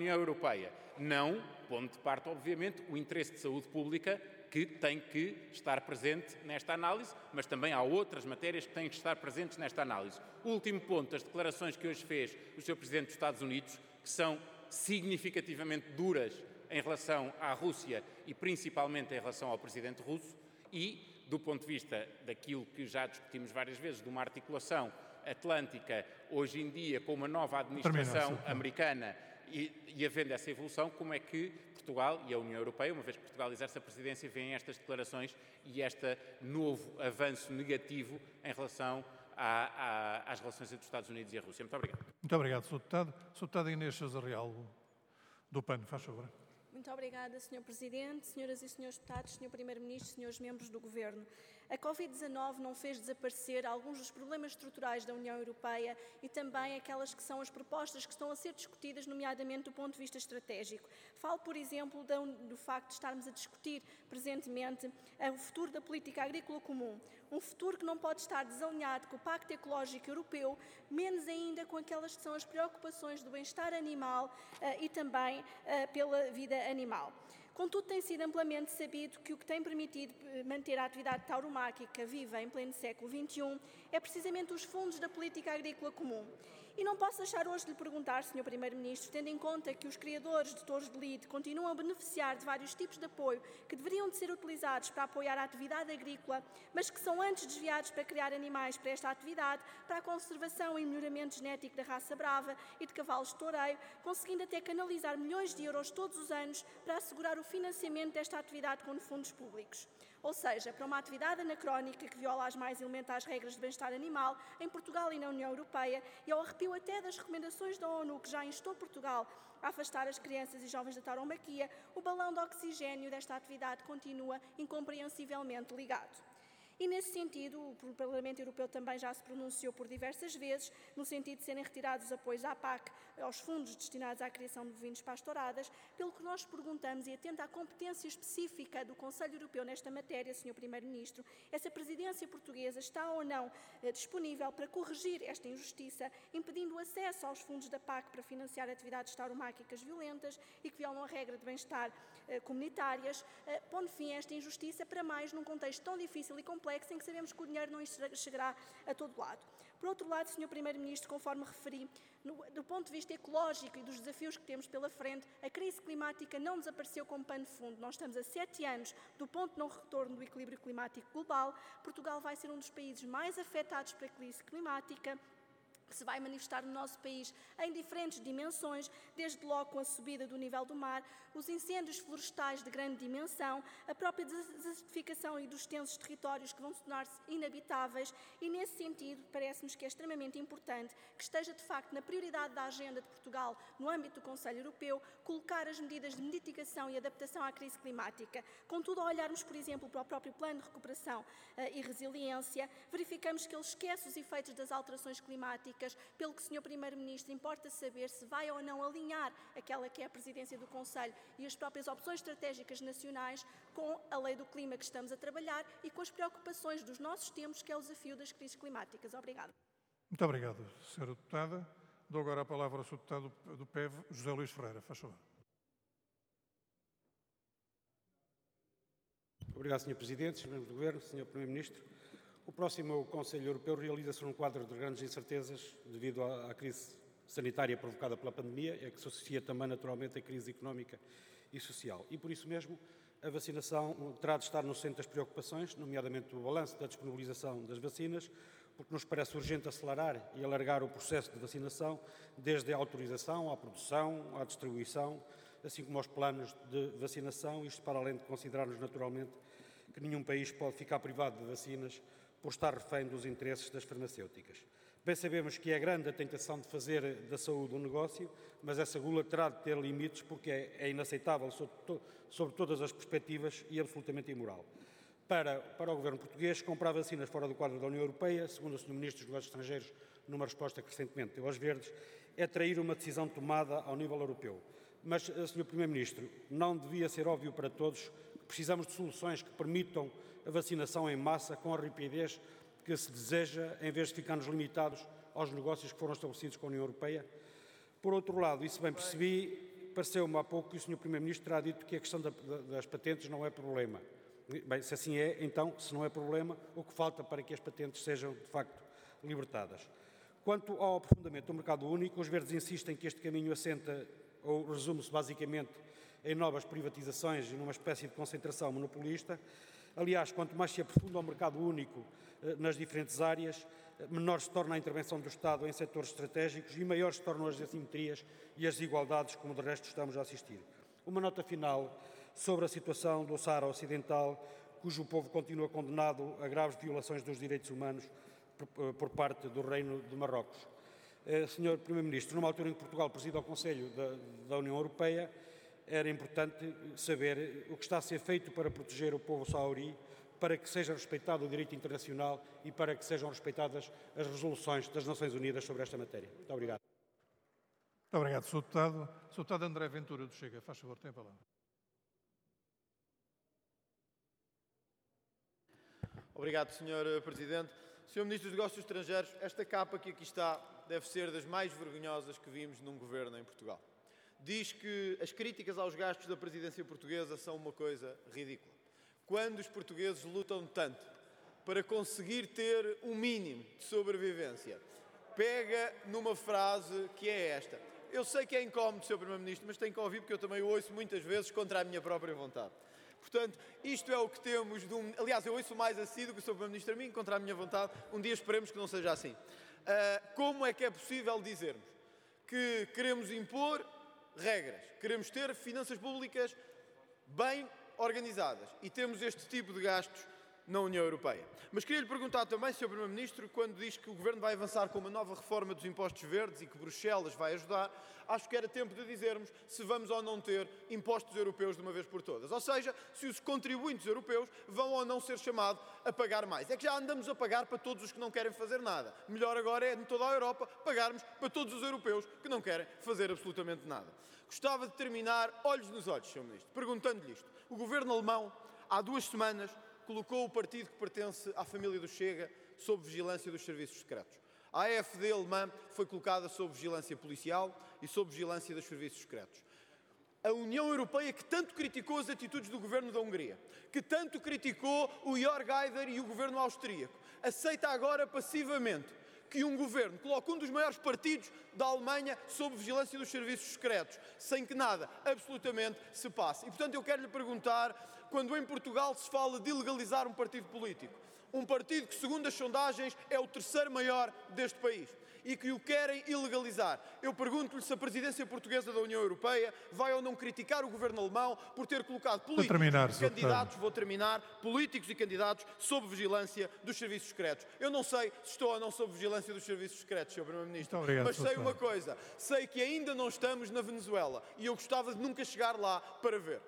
União Europeia. Não pondo de parte, obviamente, o interesse de saúde pública que tem que estar presente nesta análise, mas também há outras matérias que têm que estar presentes nesta análise. O último ponto, as declarações que hoje fez o Sr. Presidente dos Estados Unidos, que são significativamente duras em relação à Rússia e principalmente em relação ao Presidente russo e, do ponto de vista daquilo que já discutimos várias vezes, de uma articulação atlântica, hoje em dia, com uma nova administração americana e havendo essa evolução, como é que Portugal e a União Europeia, uma vez que Portugal exerce a presidência, veem estas declarações e este novo avanço negativo em relação às relações entre os Estados Unidos e a Rússia. Muito obrigado. Muito obrigado, Sr. Deputado. Sr. Deputado Inês Sousa Real, do PAN, faz favor. Muito obrigada, Sr. Presidente, Senhoras e Senhores Deputados, Sr. Primeiro-Ministro, Senhores Membros do Governo. A Covid-19 não fez desaparecer alguns dos problemas estruturais da União Europeia e também aquelas que são as propostas que estão a ser discutidas, nomeadamente do ponto de vista estratégico. Falo, por exemplo, do facto de estarmos a discutir presentemente o futuro da política agrícola comum. Um futuro que não pode estar desalinhado com o Pacto Ecológico Europeu, menos ainda com aquelas que são as preocupações do bem-estar animal e também pela vida animal. Contudo, tem sido amplamente sabido que o que tem permitido manter a atividade tauromáquica viva em pleno século XXI é precisamente os fundos da política agrícola comum. E não posso deixar hoje de lhe perguntar, Sr. Primeiro-Ministro, tendo em conta que os criadores de touros de lide continuam a beneficiar de vários tipos de apoio que deveriam de ser utilizados para apoiar a atividade agrícola, mas que são antes desviados para criar animais para esta atividade, para a conservação e melhoramento genético da raça brava e de cavalos de toureio, conseguindo até canalizar milhões de euros todos os anos para assegurar o financiamento desta atividade com fundos públicos. Ou seja, para uma atividade anacrónica que viola as mais elementares regras de bem-estar animal em Portugal e na União Europeia e ao arrepio até das recomendações da ONU que já instou Portugal a afastar as crianças e jovens da tauromaquia, o balão de oxigênio desta atividade continua incompreensivelmente ligado. E, nesse sentido, o Parlamento Europeu também já se pronunciou por diversas vezes, no sentido de serem retirados os apoios à PAC, aos fundos destinados à criação de bovinos pastoradas, pelo que nós perguntamos, e atento à competência específica do Conselho Europeu nesta matéria, Sr. Primeiro-Ministro, essa presidência portuguesa está ou não disponível para corrigir esta injustiça, impedindo o acesso aos fundos da PAC para financiar atividades tauromáquicas violentas e que violam a regra de bem-estar comunitárias, pondo fim a esta injustiça, para mais num contexto tão difícil e complexo em que sabemos que o dinheiro não chegará a todo lado. Por outro lado, Sr. Primeiro-Ministro, conforme referi, do ponto de vista ecológico e dos desafios que temos pela frente, a crise climática não desapareceu como pano de fundo. Nós estamos a 7 anos do ponto de não retorno do equilíbrio climático global. Portugal vai ser um dos países mais afetados pela crise climática, que se vai manifestar no nosso país em diferentes dimensões, desde logo com a subida do nível do mar, os incêndios florestais de grande dimensão, a própria desertificação e dos extensos territórios que vão se tornar-se inabitáveis e, nesse sentido, parece-nos que é extremamente importante que esteja, de facto, na prioridade da agenda de Portugal, no âmbito do Conselho Europeu, colocar as medidas de mitigação e adaptação à crise climática. Contudo, ao olharmos, por exemplo, para o próprio Plano de Recuperação e Resiliência, verificamos que ele esquece os efeitos das alterações climáticas, pelo que, Sr. Primeiro-Ministro, importa saber se vai ou não alinhar aquela que é a presidência do Conselho e as próprias opções estratégicas nacionais com a lei do clima que estamos a trabalhar e com as preocupações dos nossos tempos, que é o desafio das crises climáticas. Obrigada. Muito obrigado, Sra. Deputada. Dou agora a palavra ao Sr. Deputado do PEV, José Luís Ferreira. Faz favor. Obrigado, Sr. Presidente, Sr. Membro do Governo, Sr. Primeiro-Ministro. O próximo Conselho Europeu realiza-se num quadro de grandes incertezas devido à crise sanitária provocada pela pandemia, e que se associa também naturalmente à crise económica e social. E por isso mesmo a vacinação terá de estar no centro das preocupações, nomeadamente o balanço da disponibilização das vacinas, porque nos parece urgente acelerar e alargar o processo de vacinação, desde a autorização, à produção, à distribuição, assim como aos planos de vacinação, isto para além de considerarmos naturalmente que nenhum país pode ficar privado de vacinas por estar refém dos interesses das farmacêuticas. Bem sabemos que é grande a tentação de fazer da saúde um negócio, mas essa gula terá de ter limites porque é inaceitável sob todas as perspectivas e absolutamente imoral. Para o Governo português, comprar vacinas fora do quadro da União Europeia, segundo o Sr. Ministro dos Negócios Estrangeiros, numa resposta que recentemente deu aos Verdes, é trair uma decisão tomada ao nível europeu. Mas, Sr. Primeiro-Ministro, não devia ser óbvio para todos que precisamos de soluções que permitam a vacinação em massa com a rapidez que se deseja, em vez de ficarmos limitados aos negócios que foram estabelecidos com a União Europeia? Por outro lado, e se bem percebi, pareceu-me há pouco que o Sr. Primeiro-Ministro terá dito que a questão das patentes não é problema. Bem, se assim é, então, se não é problema, o que falta para que as patentes sejam, de facto, libertadas? Quanto ao aprofundamento do mercado único, os Verdes insistem que este caminho assenta, ou resume-se basicamente, em novas privatizações e numa espécie de concentração monopolista. Aliás, quanto mais se aprofunda o mercado único nas diferentes áreas, menor se torna a intervenção do Estado em setores estratégicos e maiores se tornam as assimetrias e as desigualdades, como de resto estamos a assistir. Uma nota final sobre a situação do Saara Ocidental, cujo povo continua condenado a graves violações dos direitos humanos por parte do Reino de Marrocos. Sr. Primeiro-Ministro, numa altura em que Portugal preside ao Conselho da União Europeia, era importante saber o que está a ser feito para proteger o povo sauri, para que seja respeitado o direito internacional e para que sejam respeitadas as resoluções das Nações Unidas sobre esta matéria. Muito obrigado. Muito obrigado, Sr. Deputado. Sr. Deputado André Ventura do Chega, faz favor, tem a palavra. Obrigado, Sr. Presidente. Sr. Ministro dos Negócios Estrangeiros, esta capa que aqui está deve ser das mais vergonhosas que vimos num governo em Portugal. Diz que as críticas aos gastos da presidência portuguesa são uma coisa ridícula. Quando os portugueses lutam tanto para conseguir ter um mínimo de sobrevivência, pega numa frase que é esta. Eu sei que é incómodo, Sr. Primeiro-Ministro, mas tenho que ouvir porque eu também o ouço muitas vezes contra a minha própria vontade. Portanto, isto é o que temos de um... Aliás, eu ouço mais assíduo que o Sr. Primeiro-Ministro a mim, contra a minha vontade. Um dia esperemos que não seja assim. Como é que é possível dizermos que queremos impor regras, queremos ter finanças públicas bem organizadas e temos este tipo de gastos na União Europeia? Mas queria lhe perguntar também, Sr. Primeiro-Ministro, quando diz que o Governo vai avançar com uma nova reforma dos impostos verdes e que Bruxelas vai ajudar, acho que era tempo de dizermos se vamos ou não ter impostos europeus de uma vez por todas. Ou seja, se os contribuintes europeus vão ou não ser chamados a pagar mais. É que já andamos a pagar para todos os que não querem fazer nada. Melhor agora é, em toda a Europa, pagarmos para todos os europeus que não querem fazer absolutamente nada. Gostava de terminar, olhos nos olhos, Sr. Ministro, perguntando-lhe isto. O Governo alemão, há 2 semanas, colocou o partido que pertence à família do Chega sob vigilância dos serviços secretos. A AfD alemã foi colocada sob vigilância policial e sob vigilância dos serviços secretos. A União Europeia, que tanto criticou as atitudes do governo da Hungria, que tanto criticou o Jörg Haider e o governo austríaco, aceita agora passivamente que um governo coloque um dos maiores partidos da Alemanha sob vigilância dos serviços secretos, sem que nada, absolutamente, se passe. E, portanto, eu quero lhe perguntar, quando em Portugal se fala de ilegalizar um partido político, um partido que, segundo as sondagens, é o 3º maior deste país, e que o querem ilegalizar, eu pergunto-lhe se a presidência portuguesa da União Europeia vai ou não criticar o governo alemão por ter colocado políticos e candidatos, políticos e candidatos sob vigilância dos serviços secretos. Eu não sei se estou ou não sob vigilância dos serviços secretos, Sr. Primeiro-Ministro, mas sei uma coisa, sei que ainda não estamos na Venezuela e eu gostava de nunca chegar lá para ver.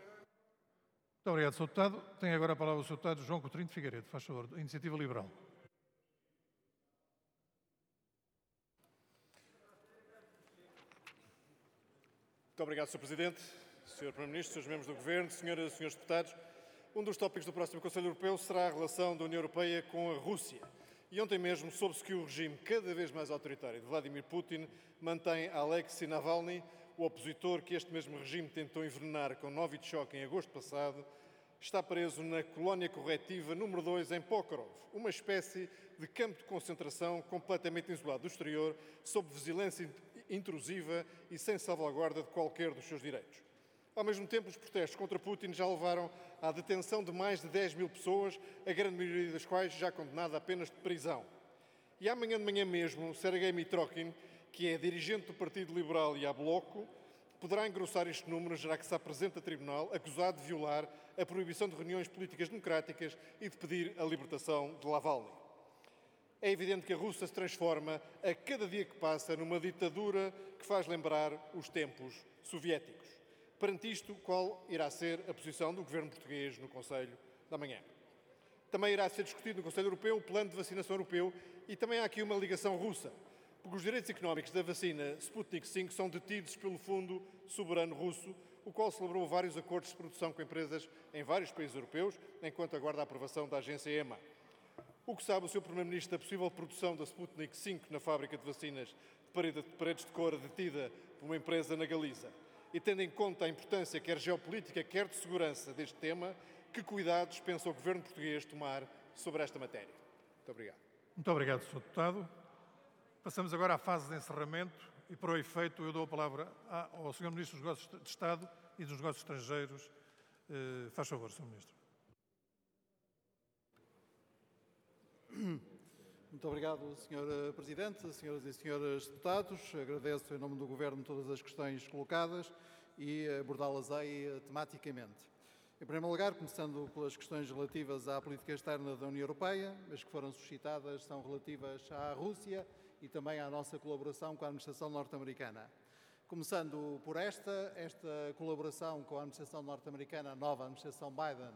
Muito obrigado, Sr. Deputado. Tem agora a palavra o Sr. Deputado João Coutinho de Figueiredo. Faz favor, Iniciativa Liberal. Muito obrigado, Sr. Presidente, Sr. Primeiro-Ministro, Srs. Membros do Governo, Senhoras e Senhores Deputados. Um dos tópicos do próximo Conselho Europeu será a relação da União Europeia com a Rússia. E ontem mesmo soube-se que o regime cada vez mais autoritário de Vladimir Putin mantém Alexei Navalny, o opositor que este mesmo regime tentou envenenar com Novichok em agosto passado, está preso na colónia corretiva número 2 em Pokrov, uma espécie de campo de concentração completamente isolado do exterior, sob vigilância intrusiva e sem salvaguarda de qualquer dos seus direitos. Ao mesmo tempo, os protestos contra Putin já levaram à detenção de mais de 10 mil pessoas, a grande maioria das quais já condenada a penas de prisão. E amanhã de manhã mesmo, Sergei Mitrokhin, que é dirigente do Partido Liberal e há Bloco, poderá engrossar este número, já que se apresenta a tribunal acusado de violar a proibição de reuniões políticas democráticas e de pedir a libertação de Navalny. É evidente que a Rússia se transforma a cada dia que passa numa ditadura que faz lembrar os tempos soviéticos. Perante isto, qual irá ser a posição do governo português no Conselho da manhã? Também irá ser discutido no Conselho Europeu o plano de vacinação europeu e também há aqui uma ligação russa, porque os direitos económicos da vacina Sputnik V são detidos pelo Fundo Soberano Russo, o qual celebrou vários acordos de produção com empresas em vários países europeus, enquanto aguarda a aprovação da agência EMA. O que sabe o Sr. Primeiro-Ministro da possível produção da Sputnik V na fábrica de vacinas de Paredes de Cora detida por uma empresa na Galiza? E tendo em conta a importância quer geopolítica, quer de segurança deste tema, que cuidados pensa o Governo português tomar sobre esta matéria? Muito obrigado. Muito obrigado, Sr. Deputado. Passamos agora à fase de encerramento e, para o efeito, eu dou a palavra ao Sr. Ministro dos Negócios de Estado e dos Negócios Estrangeiros. Faz favor, Sr. Ministro. Muito obrigado, Sr. Presidente, Senhoras e Senhores Deputados. Agradeço, em nome do Governo, todas as questões colocadas e abordá-las-ei tematicamente. Em primeiro lugar, começando pelas questões relativas à política externa da União Europeia, as que foram suscitadas são relativas à Rússia e também à nossa colaboração com a administração norte-americana. Começando por esta colaboração com a administração norte-americana, a nova administração Biden,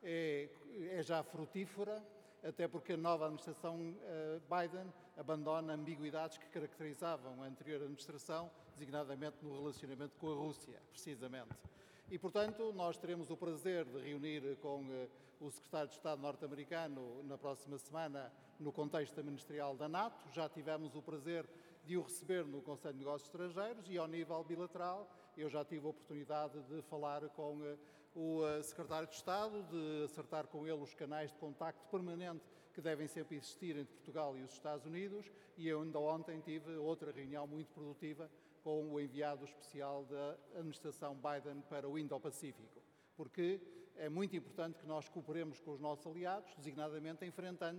é já frutífera, até porque a nova administração Biden abandona ambiguidades que caracterizavam a anterior administração, designadamente no relacionamento com a Rússia, precisamente. E, portanto, nós teremos o prazer de reunir com o secretário de Estado norte-americano na próxima semana no contexto ministerial da NATO. Já tivemos o prazer de o receber no Conselho de Negócios Estrangeiros e, ao nível bilateral, eu já tive a oportunidade de falar com o secretário de Estado, de acertar com ele os canais de contacto permanente que devem sempre existir entre Portugal e os Estados Unidos, e eu ainda ontem tive outra reunião muito produtiva com o enviado especial da administração Biden para o Indo-Pacífico, porque é muito importante que nós cooperemos com os nossos aliados, designadamente enfrentando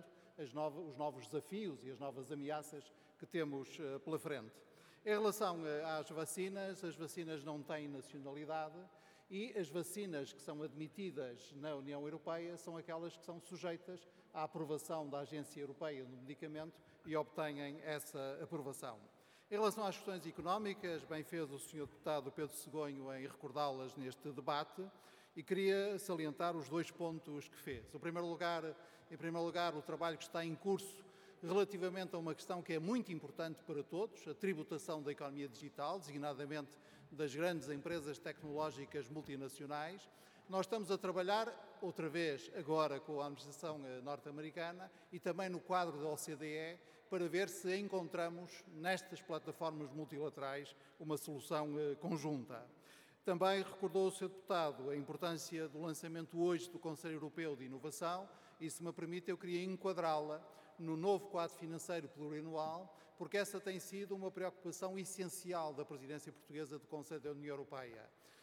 os novos desafios e as novas ameaças que temos pela frente. Em relação às vacinas não têm nacionalidade e as vacinas que são admitidas na União Europeia são aquelas que são sujeitas à aprovação da Agência Europeia do Medicamento e obtêm essa aprovação. Em relação às questões económicas, bem fez o Sr. Deputado Pedro Segonho em recordá-las neste debate e queria salientar os dois pontos que fez. Em primeiro lugar, o trabalho que está em curso relativamente a uma questão que é muito importante para todos, a tributação da economia digital, designadamente das grandes empresas tecnológicas multinacionais. Nós estamos a trabalhar, outra vez, agora com a administração norte-americana e também no quadro da OCDE, para ver se encontramos nestas plataformas multilaterais uma solução conjunta. Também recordou o Sr. Deputado a importância do lançamento hoje do Conselho Europeu de Inovação e, se me permite, eu queria enquadrá-la no novo quadro financeiro plurianual, porque essa tem sido uma preocupação essencial da presidência portuguesa do Conselho da União Europeia.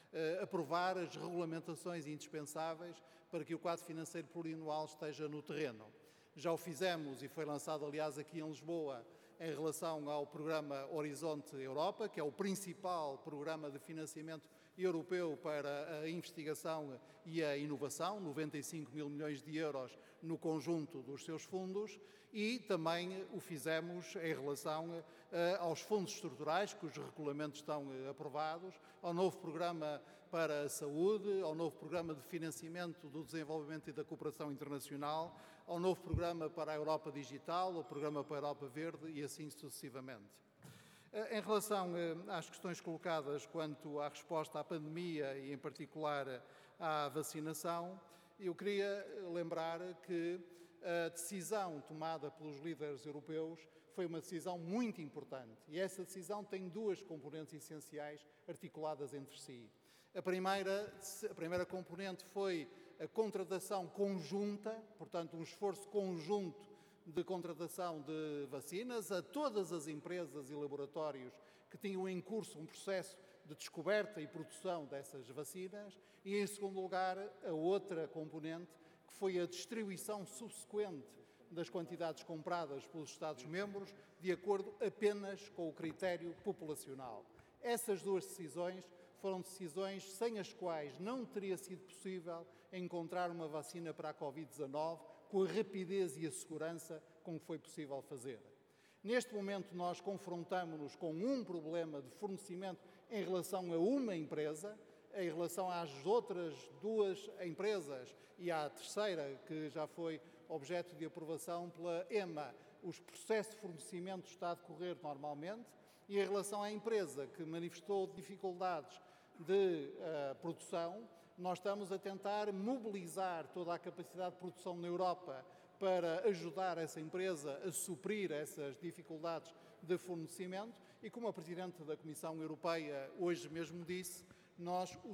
Aprovar as regulamentações indispensáveis para que o quadro financeiro plurianual esteja no terreno. Já o fizemos e foi lançado, aliás, aqui em Lisboa, em relação ao programa Horizonte Europa, que é o principal programa de financiamento europeu para a investigação e a inovação, 95 mil milhões de euros no conjunto dos seus fundos, e também o fizemos em relação aos fundos estruturais, cujos regulamentos estão aprovados, ao novo programa para a saúde, ao novo programa de financiamento do desenvolvimento e da cooperação internacional, ao novo programa para a Europa Digital, ao programa para a Europa Verde e assim sucessivamente. Em relação às questões colocadas quanto à resposta à pandemia e, em particular, à vacinação, eu queria lembrar que a decisão tomada pelos líderes europeus foi uma decisão muito importante e essa decisão tem duas componentes essenciais articuladas entre si. A primeira componente foi a contratação conjunta, portanto, um esforço conjunto de contratação de vacinas a todas as empresas e laboratórios que tinham em curso um processo de descoberta e produção dessas vacinas e, em segundo lugar, a outra componente, que foi a distribuição subsequente das quantidades compradas pelos Estados-membros de acordo apenas com o critério populacional. Essas duas decisões foram decisões sem as quais não teria sido possível encontrar uma vacina para a Covid-19 com a rapidez e a segurança com que foi possível fazer. Neste momento, nós confrontamos-nos com um problema de fornecimento em relação a uma empresa, em relação às outras duas empresas e à terceira, que já foi objeto de aprovação pela EMA. Os processos de fornecimento está a decorrer normalmente e em relação à empresa que manifestou dificuldades de produção, nós estamos a tentar mobilizar toda a capacidade de produção na Europa para ajudar essa empresa a suprir essas dificuldades de fornecimento e, como a Presidente da Comissão Europeia hoje mesmo disse, nós